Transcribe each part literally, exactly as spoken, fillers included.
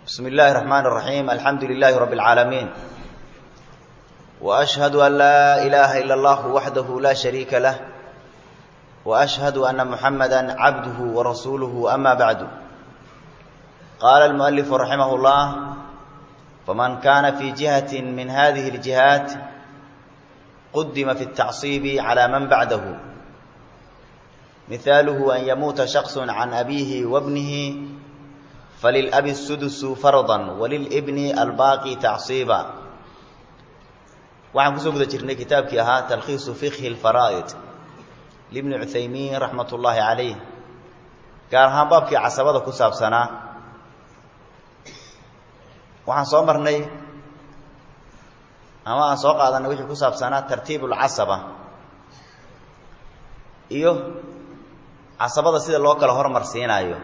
بسم الله الرحمن الرحيم الحمد لله رب العالمين وأشهد أن لا إله إلا الله وحده لا شريك له وأشهد أن محمدا عبده ورسوله أما بعد قال المؤلف رحمه الله فمن كان في جهة من هذه الجهات قدم في التعصيب على من بعده مثاله أن يموت شخص عن أبيه وابنه فللأب السدس فرضا وللابن الباقي تعصيبا. وعن كسوق ذكرنا كتاب كيها تلخيص فقه الفرائض لابن عثيمين رحمة الله عليه. قال هم باب كي عصبة كساب سنة وعن صومرني أما أن سوق هذا النويح كساب سنة ترتيب العصبة إيوه عصبة سيد الله كله هرمر سينا إيوه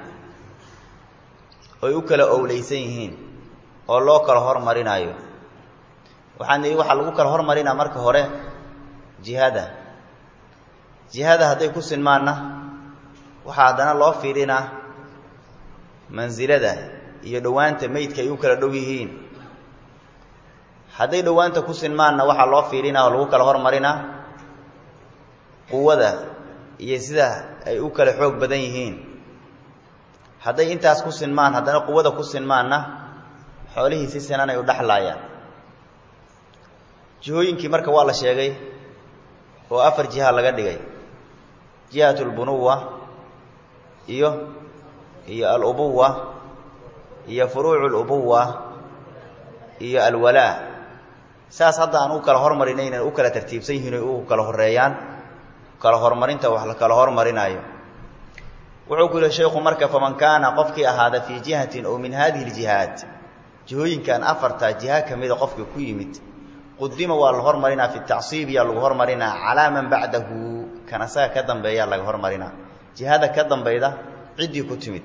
oy u kala owleysan yihiin oo loo kala hormarinayo waxaan ay waxa lagu kala hormarinaa marka hore jihada jihada haday ku sinmaana waxa hadana loo fiirinaa manzilada iyo dhawaanta meydka ay u kala dhow yihiin haday dhawaanta ku sinmaana waxa loo fiirinaa oo lagu kala hormarinaa quwada iyo sida ay u kala xoog badan yihiin hadday intaas ku sinmaan hadana quwada ku sinmaana xoolihi si sinan ay u dhaxlaayaan jihooyinkii marka waa la sheegay oo afar jiha laga dhigay jihatul bunuwa iyo iyo al-ubuwa iyo furuu'ul ubuwa iyo al-wala saas hadda aan u kala hormarinayna u kala tartiibsan yihiin oo u kala horeeyaan kala hormarinta wax la kala hormarinayo وعقول الشيخ مركب فمن كان قفك هذا في جهة أو من هذه الجهات جهوين كان أفرت جهة كمية قفك كيمت قدم والغر مرنا في التعصيب يا الغر مرنا على من بعده كان سا كدم بيا الغر مرنا جهاد كدم بيدا عدي كتمت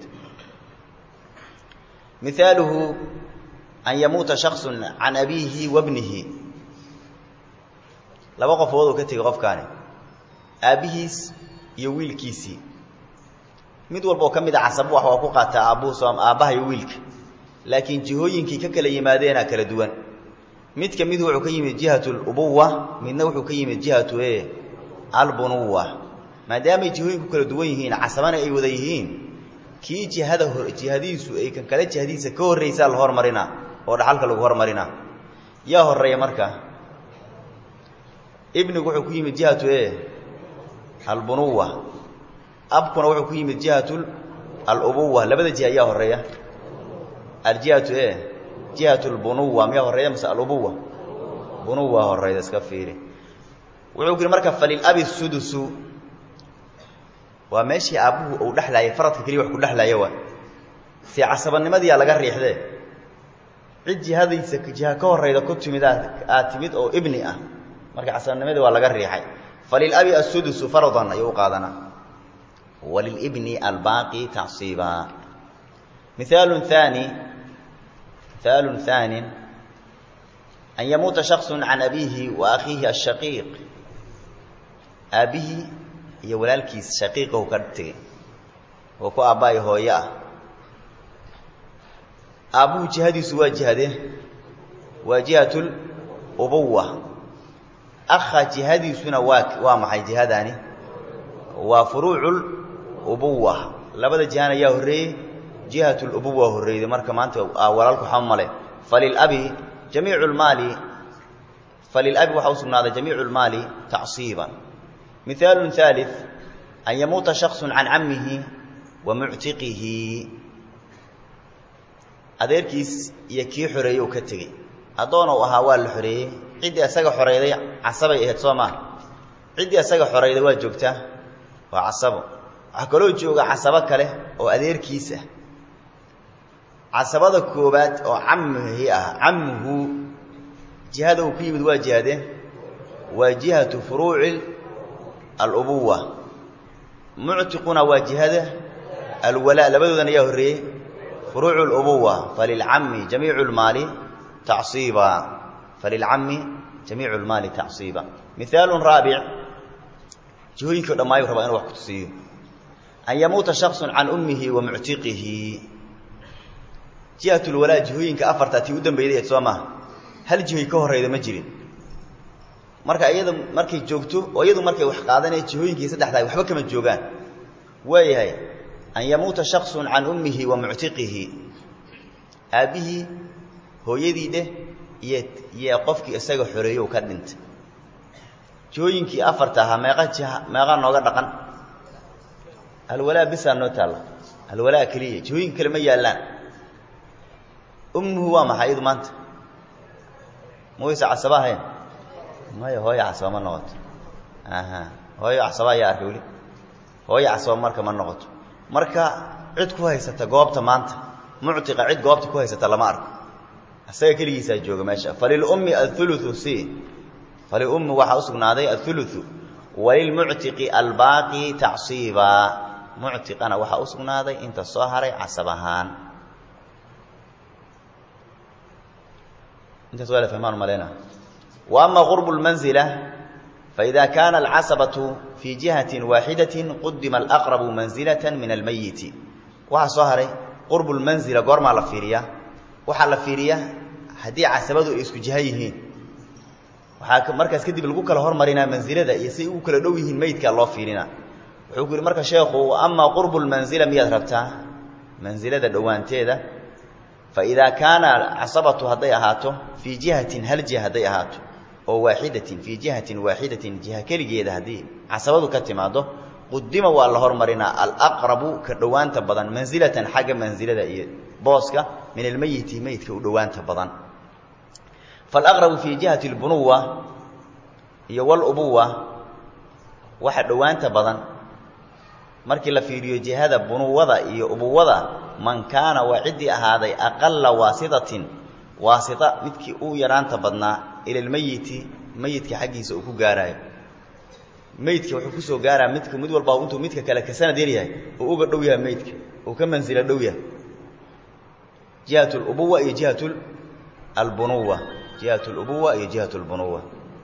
مثاله أن يموت شخص عن أبيه وابنه لو وقف وضو كتي قف كان أبيه يويل كيسي mid walba ka mid ah casab wax waa ku qaata aabuu soom aabaha iyo wiilka laakiin jihooyinkii ka kala yimaadeen kala duwan mid ka mid wuxuu ka yimid jihatul ubuwa midna wuxuu ka yimid jihatu ee albunuwa maadaama jihooyinku kala duwan yihiin casabana ay wada yihiin kii jihada jihadiisu ay kan kala jihadiisa ka horeysa la hormarina oo dhaxalka lagu hormarina yaa horeeya marka ibnu wuxuu ku yimid jihatu ee albunuwa abkuna wuxuu ku yimid jihatul al-ubuwa labada jiha ayaa horeeya al-jihatu ee jihatul bunuwa ma horeeya masa al-ubuwa bunuwa horeeya iska fiiri wuxuu yiri marka falil abi sudusu waa meeshii abuhu uu dhaxlaayay faradka kaliya wax ku dhaxlaayay waa si casabanimadii laga riixday cid jihadiisa jiha ka horeeyda ku timid aad timid oo ibni ah marka casabanimadii waa laga riixay falil abi as-sudusu faradan ayuu qaadana وللابن الباقي تعصيبا. مثال ثاني مثال ثاني أن يموت شخص عن أبيه وأخيه الشقيق أبيه يولالك شقيقه كرتي وكو أباي هويا أبو جهدي سوى جهده وجهة الأبوة أخ جهدي سنواك وامحي جهداني وفروع الأبوة لبدا جهانا يا هري جهة الأبوة هري مركا ما أنت ولالك حمله فللأب جميع المال فللأب وحوصنا هذا جميع المال تعصيبا. مثال ثالث أن يموت شخص عن عمه ومعتقه أديركيس يكي حري وكتغي أدونا وهوال الحري عدي أساق حري عصبي إهتصوما عدي أساق حري واجوكته وعصبه عقلو جوغا عصبه كله او اديركيسه عصبده كوبات او عمه هي عمه جهاده كيمد واجهده وجهه فروع الابوه معتقون واجهده الولاء لبدودن يا هري فروع الابوه فللعم جميع المال تعصيبا فللعم جميع المال تعصيبا. مثال رابع جهوينك دماي ربا انو wax ku tusiyo أن يموت شخص عن أمه ومعتقه jihatul walaa jihooyinka afarta tii u dambeeyay Soomaa hal jihay ka horeeyay ma jirin marka iyada markay joogto oo iyadu markay wax qaadanay jihooyinkii saddexda waxba kama joogaan waayahay an yamuuta shakhsun an ummihi wa mu'tiqihi abihi hooyadiide iyo iyo qofkii isaga xoreeyo ka dhintay jihooyinkii afarta aha meeqa jiha meeqa nooga dhaqan al walaa bisa noo taala al walaa kaliya jihooyin kale ma yaalaan ummuhu waa maxay maanta mooysa casabahayn ما هي عصا ما نقط اها هي عصا يا اركولي هي عصا marka ma noqoto marka cid ku haysata goobta maanta mu'tiqa cid goobta ku haysata lama arko asaga kaligiisa jooga meesha falil ummi al-thuluthu si falil ummi waxa usugnaaday al-thuluthu walil mu'tiqi al-baqi ta'siba mu'tiqana waxa usugnaaday inta soo haray casabahan inta soo la fahmaan malena وأما قرب المنزلة فإذا كان العصبة في جهة واحدة قدم الأقرب منزلة من الميت وحصهري قرب المنزلة قرم على فيريا وحال فيريا هدي عصبته اسكو جهيهين وحاك مركز كدي بالقوك الهور مرينا منزلة دا يسي وكل دويهين ميت كالله فيرنا وحيقول مركز شيخ وأما قرب المنزلة مياد ربتها منزلة دا دوانتي دا فإذا كان عصبته هدي أهاته في جهة هل جهة هدي أهاته أو واحدة في جهة واحدة جهة كلجيدة هذه عصبته كتماده قدم والله هرمرنا الأقرب كدوان تبضن منزلة حاجة منزلة بوسكا من الميت ميت كدوان تبضن فالأقرب في جهة البنوة هي والأبوة واحد دوان تبضن مركي لا في جهة البنوة هي أبوة من كان وعدي هذا أقل واسطة واسطة متك أو يران تبضنا إلى الميت ميت كحقي سوكو جاراي ميت كوحكو سو جارا متك مدول باونتو متك كلا كسنة ديريها وأوجا دويها ميتك وكم منزل دويها جهة الأبوة هي جهة البنوة جهة الأبوة هي جهة البنوة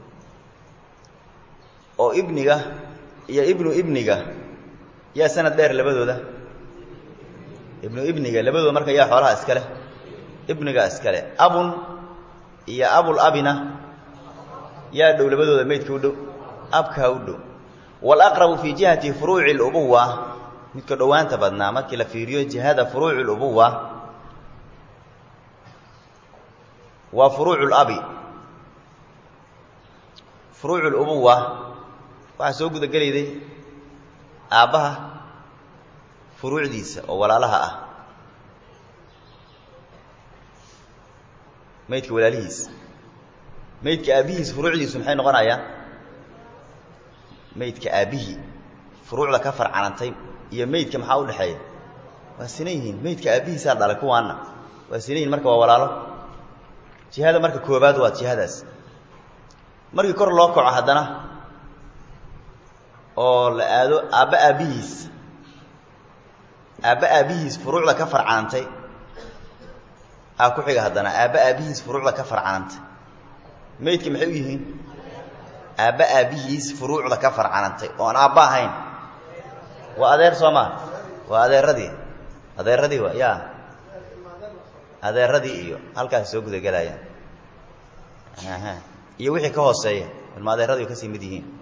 أو ابنك يا ابن ابنك يا سنة دير لبدو ده ابن ابنك لبدو مركا يا حولها اسكاله ابنك اسكاله أب يا أبو الأبنة يا دو لبدو ده ميت كودو أبك هودو والأقرب في جهة فروع الأبوة مثل دوان تبدنا مكلا في ريو جهة فروع الأبوة وفروع الأبي فروع الأبوة وحسوق ده قلي دي أبها فروع ديس ولا لها ميتك ولا ليس ميتك أبيهس فروع ديس محين غنايا ميتك أبيه فروع لكفر عنانتين يا ميتك محاول الحياة وسنين ميتك أبيه سارد على كوانا وسنين مركب ولا له جهاد مركب كوباد وجهادس مركب كور الله كوع هدنا أو لأدو أبا أبيهس أبا أبيهس فروع لكفر عنانتين أكو حاجة هدنا أبا أبيهس فروع لكفر عنانتين ميتك محيويهين أبا أبيهس فروع لكفر عنانتين وأنا أباهين وأدير صوما وأدير ردي أدير ردي يا أدير ردي إيو هل كان سوق ذا جلايا أها يوحي كهوسية ما أدير ردي وكسي مديهين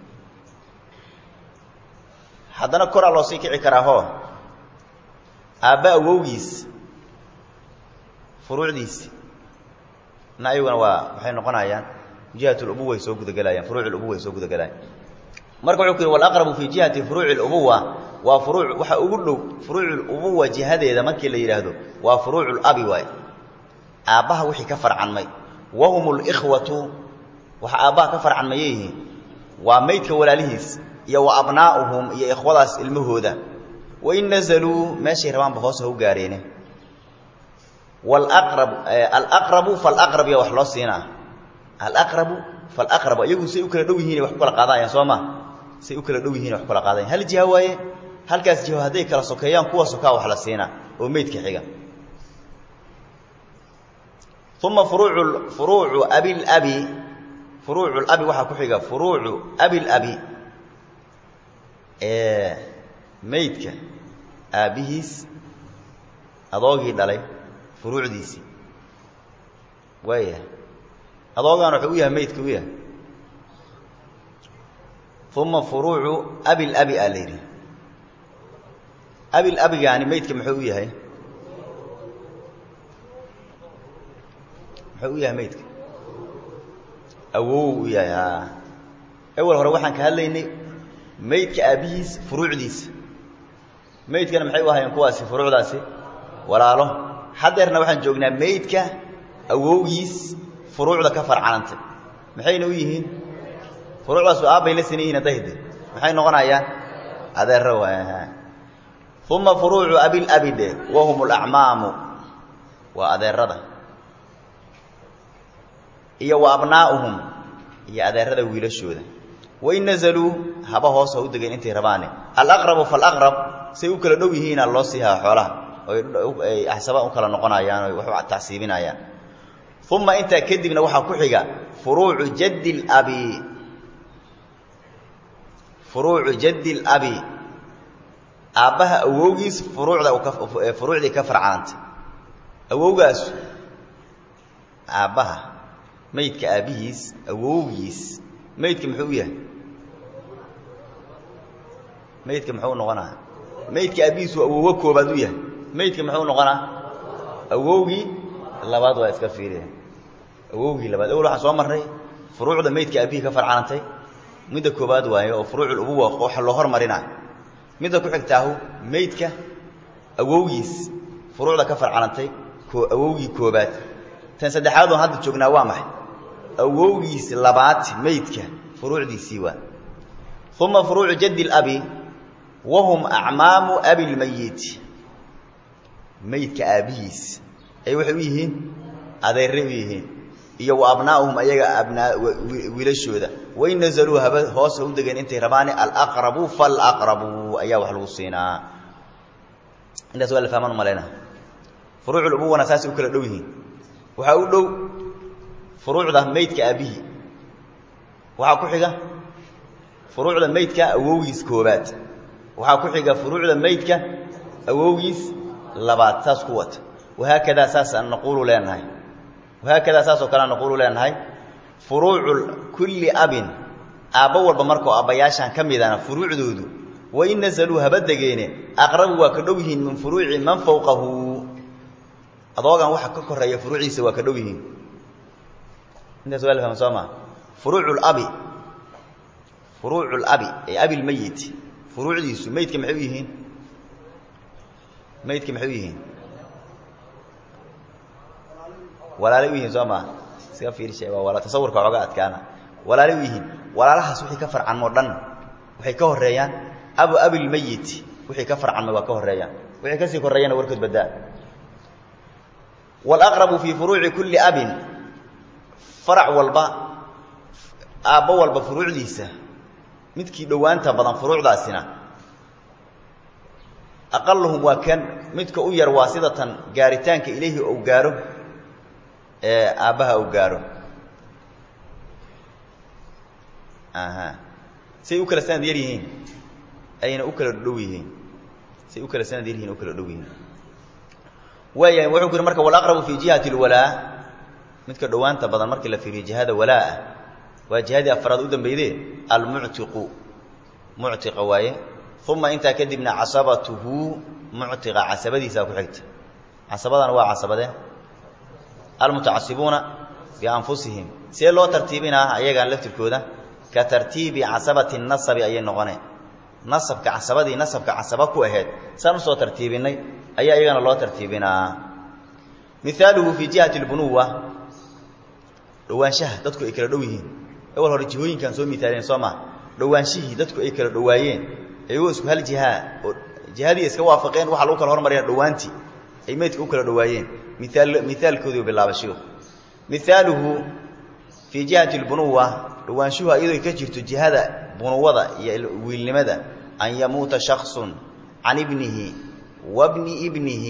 حدنا كرة الله سيك عكرهه أبا ووجيس فروع ديس نأيونا وحين نقنايا جهة الأبوة يسوق ذا جلايا فروع الأبوة يسوق ذا جلايا مركو عكر والأقرب في جهة فروع الأبوة وفروع وح أقول له فروع الأبوة جهة إذا ما كل يرهدوا وفروع الأبي واي أباها وحي كفر عن مي وهم الإخوة وح أباها كفر عن ميه وميت ولا لهس يا وأبناؤهم يا إخوة المهودة وإن نزلوا ماشي روان بخوصه جارينه والأقرب آه الأقرب فالأقرب يا وحلوسينا الأقرب فالأقرب يقول سيأكل دويهين وحكول قضايا صوما سيأكل دويهين وحكول قضايا هل جهة واي هل كاس جهة هذيك لسكيان قوة سكا وحلسينا وميت كحيقا ثم فروع فروع أبي الأبي فروع الأبي وحا كحيقا فروع أبي الأبي إيه ميتك أبيهس أضوغي دالي furuucdiisi waya adoogan wuxuu yahay meydku yahay thumma furuucu abil abi alayri abil abi yani meydka muxuu yahay muxuu yahay meydka awow yahay awal hore waxaan ka hadlaynay meydka abihiis furuucdiisa meydkana maxay u ahaayeen kuwaasi furuucdaasi walaalo hadeerna waxaan joognaa meydka awowgiis furuucda ka farcanantay maxayna u yihiin furuucdaas aabay la sinayihiin adayde maxay noqonayaan adeero waa thumma furuucu abil abide wa hum al-a'maamu wa adeerada iyo wa abnaa'uhum iyo adeerada wiilashooda wa in nazalu haba hoos u degeen intay rabaane al-aqrabu fal-aqrab say u kala dhow yihiin loo siihaa xoolaha oo ay ahsaba u kala noqonayaan oo wax u taasiibinayaan thumma inta kadibna waxa ku xiga furuucu jaddi al-abi furuucu jaddi al-abi aabaha awowgiis furuucda uu ka furuucdii ka farcanta awowgaas aabaha meydka aabihiis awowgiis meydka muxuu yahay meydka muxuu noqonaa meydka aabihiis waa awow koobaad u yahay meydka muxuu noqonaa awowgii labaad waa iska fiiriyay awowgii labaad awal waxa soo marnay furuucda meydka aabihi ka farcanantay midda koobaad waayo oo furuucul ubuwa wax loo hormarina midda ku xigtaahu meydka awowgiis furuucda ka farcanantay ko awowgii koobaad tan saddexaad oo hadda joognaa waa maxay awowgiis labaad meydka furuucdiisii waa thumma furuucu jaddi al-abi wa hum a'maamu abi al-mayyit meydka aabihiis ay waxay u yihiin adeerre u yihiin iyo wa abnaa'uhum ayaga abnaa wiilashooda way nazalu haba hoos u degeen intay rabaani al-aqrabu fal-aqrabu ayaa wax lagu siinaa intaas waa la fahmaan maleena furuucul ubuwana saasi u kala dhow yihiin waxa u dhow furuucda meydka aabihi waxa ku xiga furuucda meydka awowgiis koobaad waxa ku xiga furuucda meydka awowgiis labaad taas ku wata وهكذا اساس ان نقول لانهي وهكذا اساس كلام نقول لانهي فروع كل اب ابا walba markoo abayaashan kamidana furuucdoodu way nazaluha badageyne aqrab waa ka dhowyihiin min furuuci man fawqahu adoogan waxa ka koreeya furuuciisa waa ka dhowyihiin inta su'aal faham sama furuucul abi furuucul abi ay abi al-mayyit furuucdiisu meydka maxay yihiin meydka maxay yihiin walaalo yihiin Soomaa iska fiirshay waa wala tasawurka xoga adkaana walaalo yihiin walaalahaas wixii ka farcan mo dhan waxay ka horeeyaan abu abil mayyit wixii ka farcan waa ka horeeyaan wixii ka sii horeeyana warkood badaa wal aqrabu fi furuu'i kulli abin farac walba aaba walba furuucdiisa midkii dhawaanta badan furuucdaasina aqalluhum wa kan midka u yar waasidatan gaaritaanka ilayhi oo gaaro ee aabaha u gaaro aha say u kala sanad yarihiin ayna u kala dhow yihiin say u kala sanad yarihiin u kala dhow yihiin waya wuxuu ku marka wal aqrabu fi jihati al wala midka dhawaanta badan markii la fiiriyo jihada walaa waa jihada afraad u dambeeyay al mu'tiqu mu'tiqa waaye thumma inta kadibna asabatuhu mu'tiqa asabadiisa ku xigta asabadan waa asabade المتعصبون بانفسهم سي لو ترتيبنا ايغان لفتكودا كترتيب عصبه النصب اي نقونه نصب كعصبدي نصب كعصبه كو اهيد سان سو ترتيبني اي ايغان لو ترتيبنا مثاله في جهه البنوه dhawaanshaha dadku ay kala dhow yihiin awal hore jihooyinkan soo mitaaleen Sooma dhawaanshihii dadku ay kala dhawaayeen ayuu isku hal jiha jihadii iska waafaqeen waxa lagu kala hormariyay dhawaanti ay meedku kala dhawaayeen مثال مثال كذو بالله بشيخ مثاله في جهة البنوة وانشوها إذا كجرت جهة بنوة ويلماذا أن يموت شخص عن ابنه وابن ابنه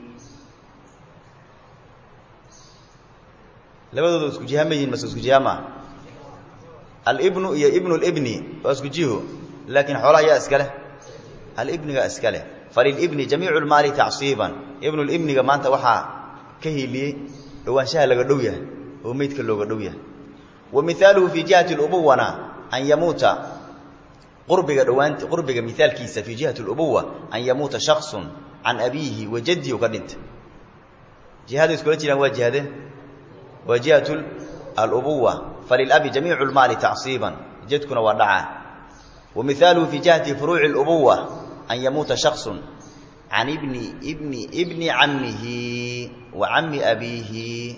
لماذا تسكو جهة مجين بس تسكو جهة ما الابن هي ابن الابن واسكو جهه لكن حولها يا أسكاله الابن يا أسكاله فللابن جميع المال تعصيبا ابن الابن كما أنت وحا كهيلي لو أنشأ لقدوية وميت كله قدوية ومثاله في جهة الأبوة أن يموت قرب قدوانت قرب مثال كيس في جهة الأبوة أن يموت شخص عن أبيه وجده وقدنت جهاد يسكولتنا هو جهاده وجهة الأبوة فللأب جميع المال تعصيبا جدكنا ودعا ومثاله في جهة فروع الأبوة أن يموت شخص عن ابن ابن ابن عمه وعم أبيه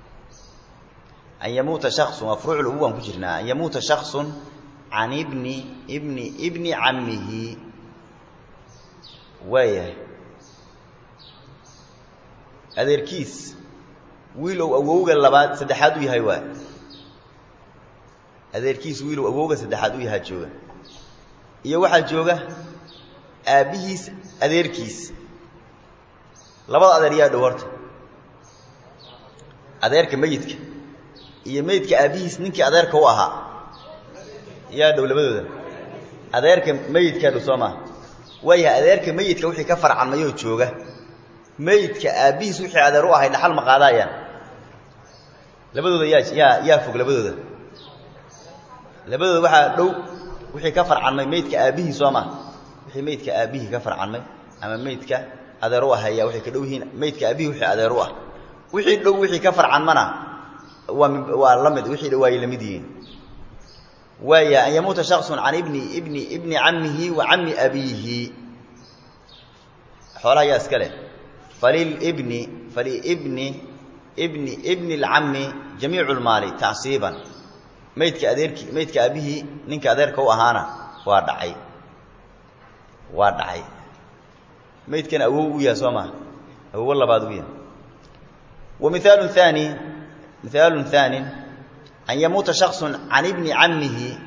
أن يموت شخص وفروع الأبوة مكجرنا أن يموت شخص عن ابن ابن ابن عمه ويه adeerkiis wiil oo awowga labaad saddexaad u yahay waa adeerkiis wiil oo awowga saddexaad u yahay jooga iyo waxa jooga aabihiis adeerkiis labada adeer yaa dhawarta adeerka meeyidka iyo meeyidka aabihiis ninkii adeerka u ahaa yaa dhow labadooda adeerka meeyidka dhow Soomaa waya adeerka meeyidka wixii ka farcanmayo jooga meydka aabihiis wixii adeer u ahay dhaxal ma qaadayaan labadooda yaa yaa yaa fog labadooda labadooda waxa dhow wixii ka farcanmay meydka aabihiis Soomaa wixii meydka aabihi ka farcanmay ama meydka adeer u ahay wixii ka dhow yihiin meydka aabihi wixii adeer u ah wixii dhow wixii ka farcanmana waa waa lamid wixii dhow ay lamid yihiin waya an yamuta shakhsun an ibni ibni ibni ammihi wa ammi abihi xoolaha yaa iskale فللابن فلابن ابن ابن العم جميع المال تعصيبا ميتك اديرك ميتك ابيه نينك اديرك او اهانا waa dhacay waa dhacay ميتكن اوو يا سوما هو labaad u yahay ومثال ثاني مثال ثاني ان يموت شخص عن ابن عمه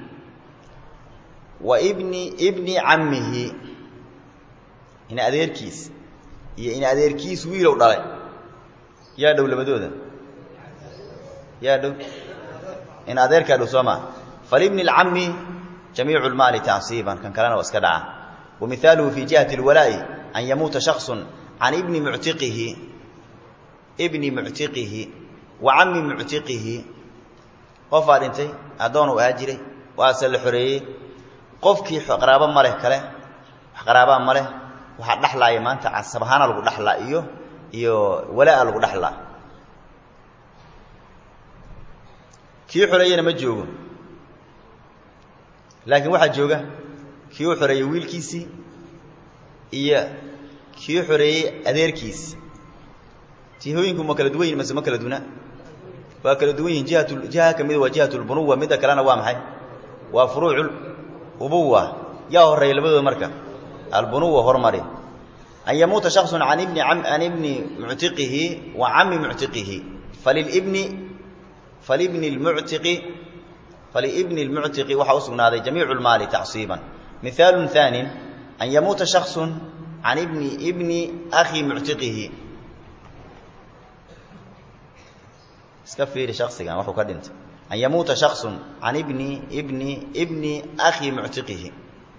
وابن ابن عمه هنا اديركيس iyo in adeerkiis wiil oo dhalay yaa dhow labadooda yaa dhow in adeerka dhow Soomaa falibn al-ammi jamii'u al-mal ta'siban kan kalena waska dhaca ومثاله في جهة الولاء أن يموت شخص عن ابن معتقه ابن معتقه وعم معتقه وفاد انتي أدون وهاجري وأسل حريه قفكي قرابا مره كله قرابا مره waxa dhaxlaay maanta asbahaana lagu dhaxlaa iyo iyo walaa lagu dhaxlaa kii xoreeyana ma joogo laakiin waxa jooga kii u xoreeyay wiilkiisi iyo kii xoreeyay adeerkiis tihooyinku ma kala duwan yihiin ma kala duwana waa kala duwan yihiin jihatul jiha kamid waa jihatul bunuwa mid kalena waa maxay waa furuucul ubuwa yaa horeeyay labadooda marka البنوة هرمري أن يموت شخص عن ابن عم عن ابن معتقه وعم معتقه فللابن فلابن المعتق فلابن المعتق وحوصنا هذا جميع المال تعصيبا مثال ثاني أن يموت شخص عن ابن ابن أخي معتقه اسكفير شخص كان وحو كدنت أن يموت شخص عن ابن ابن ابن أخي معتقه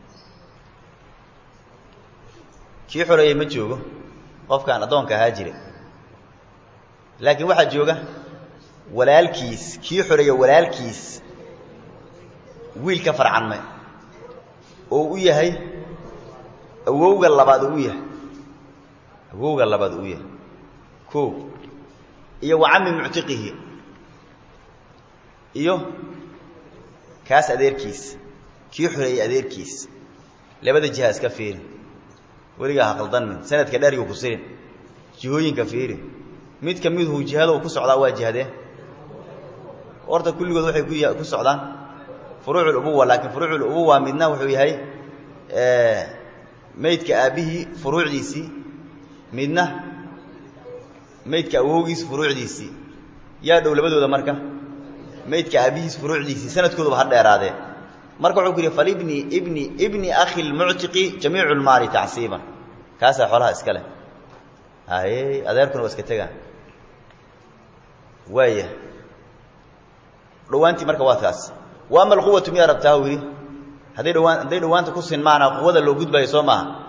kii xoreeyay ma joogo qofkan adoonka haajire laakiin waxa jooga walaalkiis kii xoreeyay walaalkiis wiil ka farcanmay oo u yahay awowga labaad u yahay awowga labaad u yahay ko iyo wacami muctiqihi iyo kaas adeerkiis kii xoreeyay adeerkiis labada jihaas ka fiir wariga qaldan sanadka dharigu ku sirin jihooyinka fiiri mid kamid uu jihada ku socdaa waa jihade orta kulligood waxay ku socdaan furuucul ubuwa laakiin furuucul ubuwa midna wuxuu yahay ee meydka aabihi furuucdiisi midna meydka awowgiis furuucdiisi yaa dhow labadooda marka meydka aabihiis furuucdiisi sanadkoodu ha dheeraadee marka wuxuu ku yiri falibni ibni ibni akhi al-mu'tiqi jamii'u al-mali ta'siban kaasa xoolaha iska leh ay adeerkuna iska taga waya dhawaanti marka waa taas waa mal quwwatu miya rabtaa wiri haday dhawaan haday dhawaanta ku sin maana quwada loo gudbayo Soomaa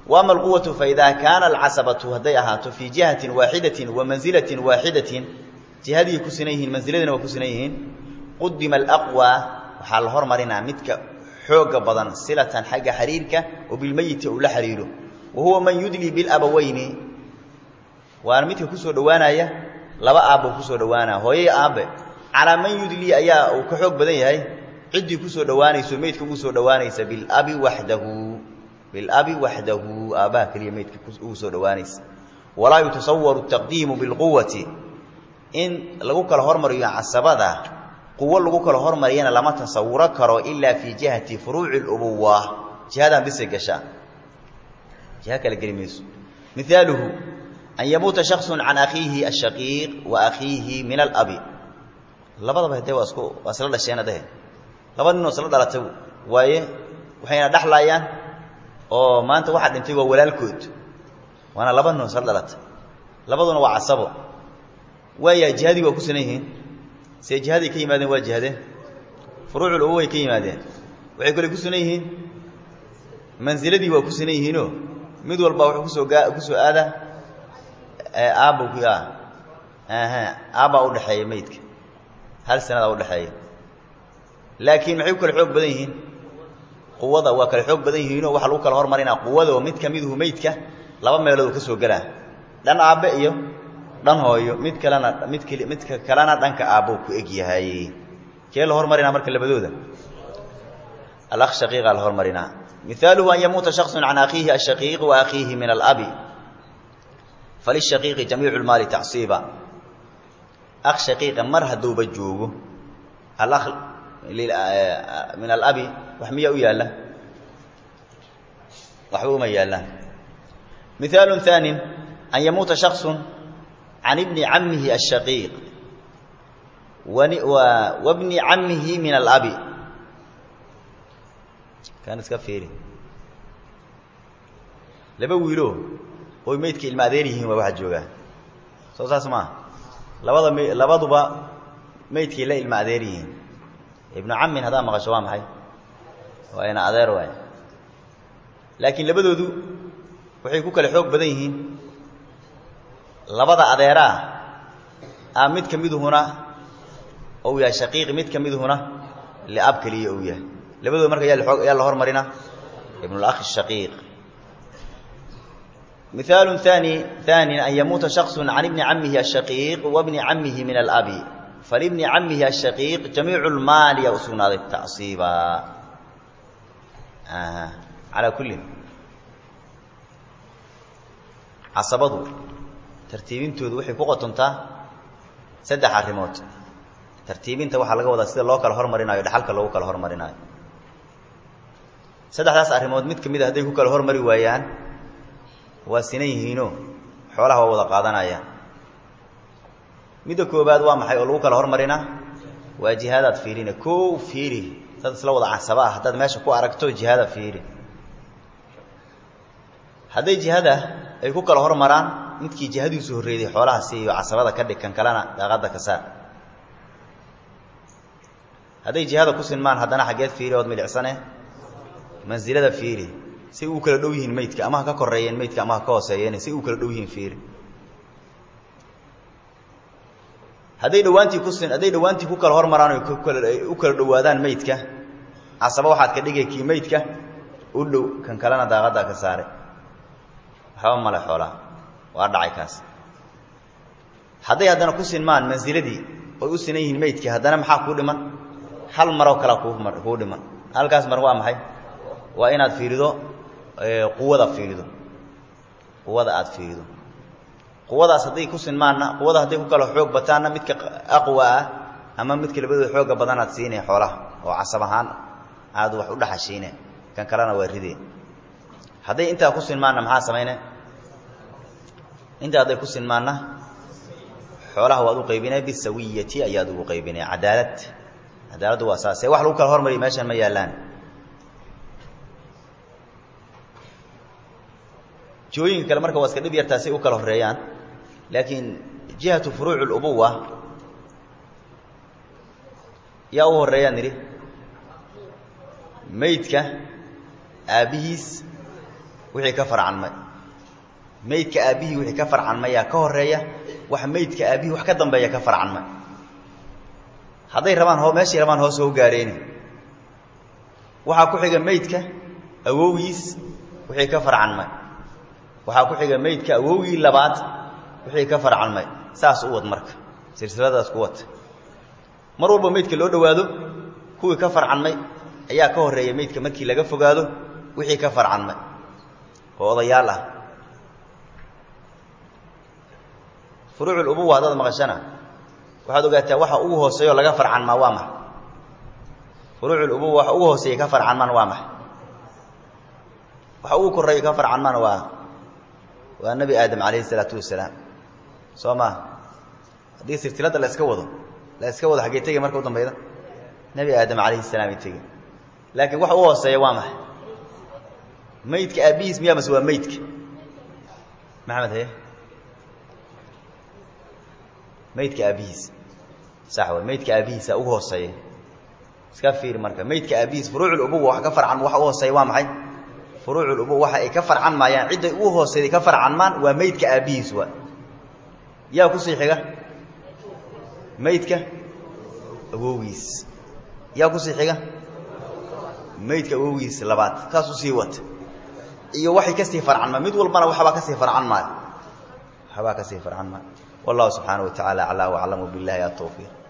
وأما القوة فإذا كان العصبة هديها في جهة واحدة ومنزلة واحدة جهدي كسنيهن منزلين وكسنيهن قدم الأقوى وحال هرمرنا متك حوق بدن صلة حق حريرك وبالميت أو لحريره وهو من يدلي بالأبوين وأنا متك كسو دوانا يا لبا أبو كسو دوانا هو أب على من يدلي أيا وكحوق بدن هاي عدي كسو دواني سميت كسو دواني بالأب وحده بالأب وحده أباه كلمة كسو دواني ولا يتصور التقديم بالقوة إن لقوك الهرمر عصبة قوة لقوك الهرمر ينا لما تصور كرو إلا في جهة فروع الأبوة جهة بس الجشاء جهة كالجريميس مثاله أن يموت شخص عن أخيه الشقيق وأخيه من الأب لبض بهدي واسكو وصل الله الشيء ده لبض إنه صل الله على تو وإيه وحين دحلايان أو ما أنت واحد أنت ولا الكود وأنا لبض إنه صل الله لبض إنه وعصبه ويا جهادي وكسنيه سي جهادي كي مادين وجهاده فروع الأوي كي مادين ويقول كسنيه منزلتي وكسنيه نو مدول باو كسو كسو هذا أبو كيا أها أبا أول حي ميتك هل سنة أول حي لكن معيوك الحب بديهن قوة وكل حب بديهن وحلوك الهر مرينا قوة وميتك ميده ميتك لما ما يلو كسو جراه لأن أبا إيو دان هooyo mid kalena mid kale mid kalena dhanka aabo ku eg yahay kee la hormarina marka labadooda al-akh shaqiq al hormarina مثاله أن يموت شخص عن أخيه الشقيق وأخيه من الأب فللشقيق جميع المال تعصيبا أخ شقيق مره دوب جوجو الأخ من الأب وحمية وياله وحوما ياله مثال ثاني أن يموت شخص عن ابن عمه الشقيق وابن عمه من الأب كانت كفيري لبويلو هو ميتك الماديري هو واحد جوجا سو اسمع لبض لبضبا ميتك لا الماديري ابن عم هذا ما غشوا محي وانا ادير واي لكن لبدودو waxay ku kala xoog badan yihiin labada adeera ah mid kamiduna oo yaa shaqiiq mid kamiduna li ab kaliya oo yaa labadooda marka yaa xoog yaa la hormarina ibn al-akh ash-shaqiiq مثال ثاني ثاني أن يموت شخص عن ابن عمه الشقيق وابن عمه من الأب فلابن عمه الشقيق جميع المال يوصون هذا التعصيب آه. على كل عصبته ترتيبين تودوحي كوقتنتا سدح الريموت ترتيبين توحى لغا ودا سيده لو كلا هورمارينايو دحالka lagu kala hormarinayo saddexdaas arrimood mid kamid ah haday ku kala hormari waayaan waa sinayhiino xoolaha wada qaadanaya mid koobaad waa maxay oo lagu kala hormarina waa jihaadad fiirina koo fiiri dad isla wada casaba hadad meesha ku aragto jihaada fiiri haday jihaada ay ku kala hormaraan midkii jihadiisu horeeyay xoolaha si iyo casabada ka dhigan kalena daaqada ka saar haday jihaada ku sinmaan hadana xageed fiiri oo milicsane manzilada fiiri si uu kala dhow yihiin meydka ama ka koreeyeen meydka ama ka hooseeyeen si uu kala dhow yihiin fiiri haday dhawaantii ku sin haday dhawaantii ku kala hormaraan oo kala u kala dhawaadaan meydka casaba waxaad ka dhigay kii meydka u dhow kan kalena daaqada ka saare waxa ma la xoolaa waa dhacay kaas haday hadana ku sinmaan manziladii oo u sinayeen meydka hadana maxaa ku dhiman hal mar oo kala ku dhiman halkaas mar waa maxay waa inaad fiirido quwada fiirido quwada aad fiirido quwadaas haday ku sinmaana quwada haday ku kala xoog bataana midka aqwa ama midka labadooda xoog badan aad siinay xoolaha oo casabahan aad wax u dhaxashiinay kan kalena waa rideen haday inta ku sinmaana maxaa sameeyay inta haday ku sinmaana xoolaha waad u qaybinay bisawiyati ayaad u qaybinay cadaalad cadaaladu waa saasay wax lagu kala hormariyo meeshan ma yaalaan jooyin kale marka waa iska dib yartaa si u kala horeeyaan laakiin jihatu furuuc al-ubuwa yaa u horeeyaan niri meydka aabihiis wixii ka farcanmay maydka aabihi wixii ka farcanmay yaa ka horeeya wax maydka aabihi wax ka dambeeya ka farcanmay haday rabaan hoo meeshii rabaan hoos soo gaareen waxa ku xiga maydka awowgiis wixii ka farcanmay waxa ku xiga maydka awowgii labaad wixii ka farcanmay saas u wad marka silsiladaas ku wad mar walba maydka loo dhawaado kuwii ka farcanmay ayaa ka horeeya maydka markii laga fogaado wixii ka farcanmay oo odayaal ah furuucul ubuwa dad maqashana waxaad ogaataa waxa ugu hooseeyo laga farcan ma waa ma furuucul ubuwa waxa ugu hooseeyo ka farcan man waa ma waxa ugu koreeyo ka farcan man waa waa nabi aadam kaleey salaatu wasalaam sooma hadii silsilada la iska wado la iska wado xagee tagay marka u dambeeyda nabi aadam kaleey salaam tagay laakiin waxa ugu hooseeyo waa ma maydka aabiis miyaa mas waa maydka maxamed hay maydka aabiis sax waa maydka aabiis ugu hooseeyo iska fiir marka maydka aabiis furuucul ubuwa wax ka farcan waxa ugu hooseeyo waa maxay furuucul ubuwa waxa ay ka farcan maayaan cid ay ugu hooseeyo ka farcan maan waa maydka aabiis waa yaa ku sii xiga maydka awowgiis yaa ku sii xiga maydka awowgiis labaad kaas u sii wata iyo waxay ka sii farcan ma mid walbana waxa ka sii farcan ma waxa ka sii farcan ma والله سبحانه وتعالى أعلى وأعلم بالله التوفيق